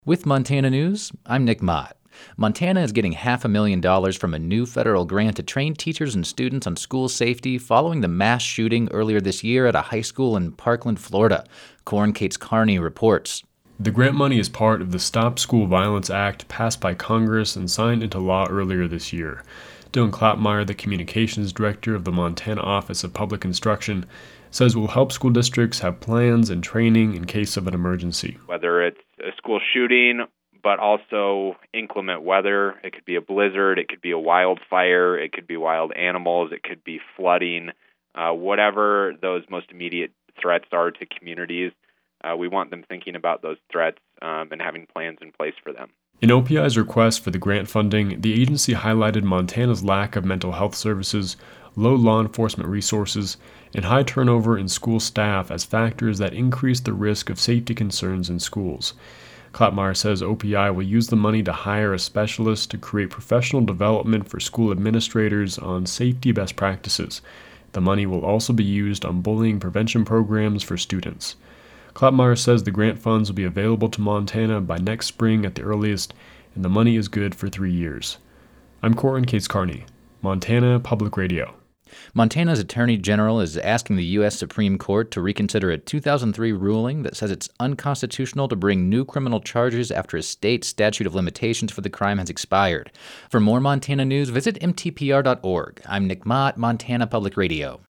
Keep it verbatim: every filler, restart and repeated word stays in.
With Montana News, I'm Nick Mott. Montana is getting half a million dollars from a new federal grant to train teachers and students on school safety following the mass shooting earlier this year at a high school in Parkland, Florida. Corin Cates Carney reports. The grant money is part of the Stop School Violence Act passed by Congress and signed into law earlier this year. Dylan Klappmeyer, the communications director of the Montana Office of Public Instruction, says it will help school districts have plans and training in case of an emergency. Whether it's a school shooting, but also inclement weather, it could be a blizzard, it could be a wildfire, it could be wild animals, it could be flooding, uh, whatever those most immediate threats are to communities, uh, we want them thinking about those threats um, and having plans in place for them. In O P I's request for the grant funding, the agency highlighted Montana's lack of mental health services, low law enforcement resources, and high turnover in school staff as factors that increase the risk of safety concerns in schools. Klappmeyer says O P I will use the money to hire a specialist to create professional development for school administrators on safety best practices. The money will also be used on bullying prevention programs for students. Klappmeyer says the grant funds will be available to Montana by next spring at the earliest, and the money is good for three years. I'm Corin Cates Carney, Montana Public Radio. Montana's Attorney General is asking the U S Supreme Court to reconsider a two thousand three ruling that says it's unconstitutional to bring new criminal charges after a state statute of limitations for the crime has expired. For more Montana news, visit M T P R dot org. I'm Nick Mott, Montana Public Radio.